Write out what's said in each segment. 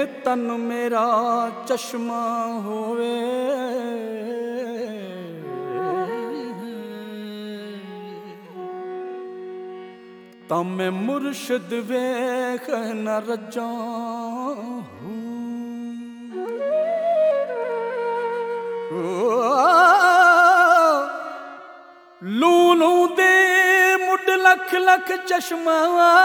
तन मेरा चश्मा होवे तां मैं मुर्शद वेख न रजा लूनू दे मुड लख लख चश्मा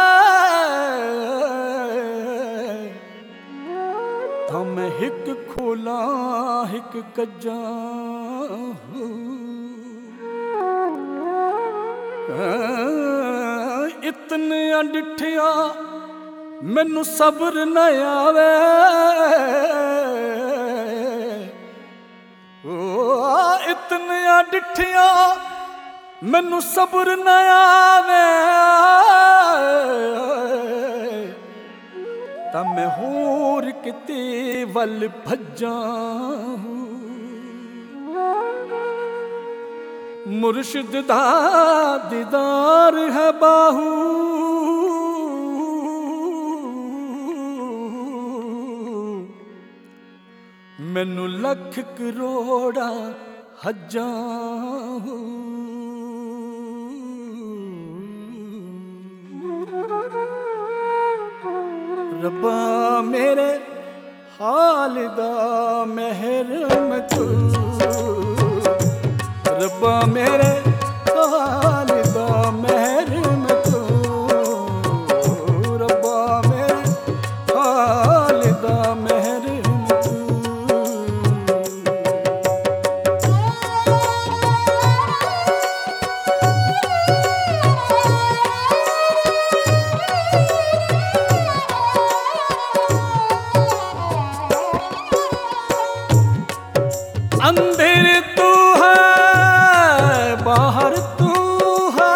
तां मैं हिक खोला हिक कजा इतने डिठिया मैनू सब्र न आवे इतने डिठिया मैनू सब्र न आवे तां मैं होर किते वल भज्जा मुर्शिद दा दीदार है बाहू मैनू लख करोड़ा हजा रब्बा मेरे हाल दा महरम तू रब्बा मेरे हाल दा महरम तू रब्बा मेरे हाल दा महरम तू अंधेर तू है बाहर तू है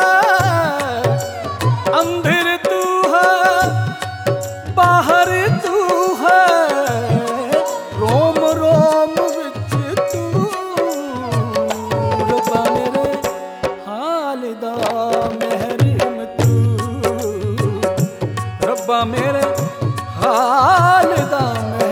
अंधेर तू है बाहर तू है रोम रोम विच तू रब्बा मेरे हाल दा महरम तू रब्बा मेरे हाल दा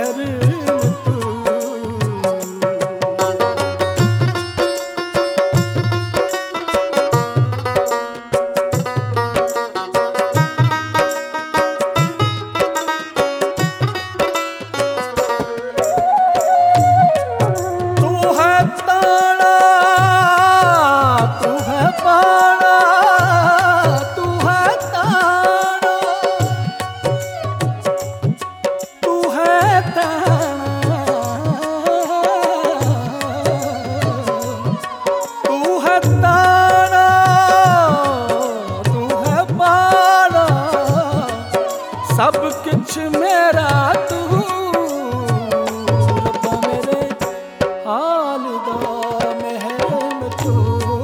सब कुछ मेरा तू रब्बा मेरे हाल दा महरम तू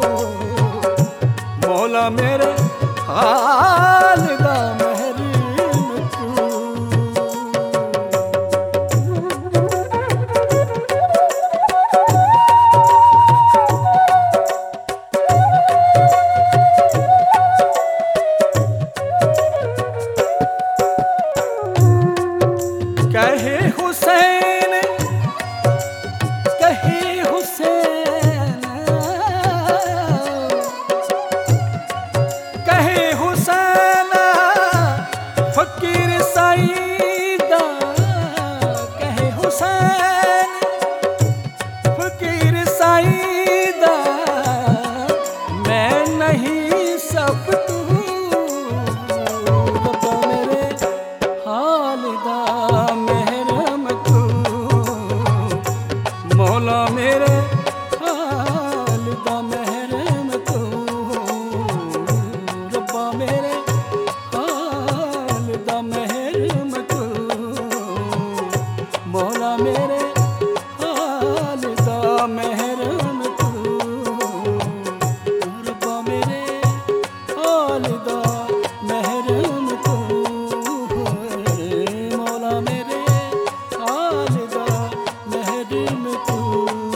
मौला मेरे हाल दा महरम तू कहे हुसैन कहे हुसैन कहे हुसैन फकीर साईदा कहे हुसैन फकीर साईदा मैं नहीं सब तू रब्बा मेरे हाल दा मौला मेरे हाल दा महरम तू रब्बा मेरे हाल दा महरम तू मौला मेरे हाल दा महरम तू रब्बा मेरे हाल दा महरम तू मौला मेरे हाल दा महरम तू